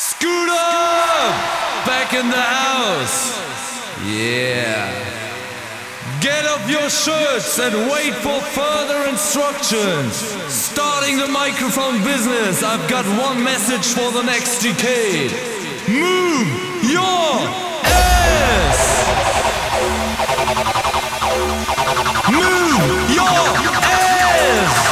Scooter! Back in the house! Yeah. Get up your shirts and wait for further instructions. Starting the microphone business, I've got one message for the next decade. Move your ass! Move your ass!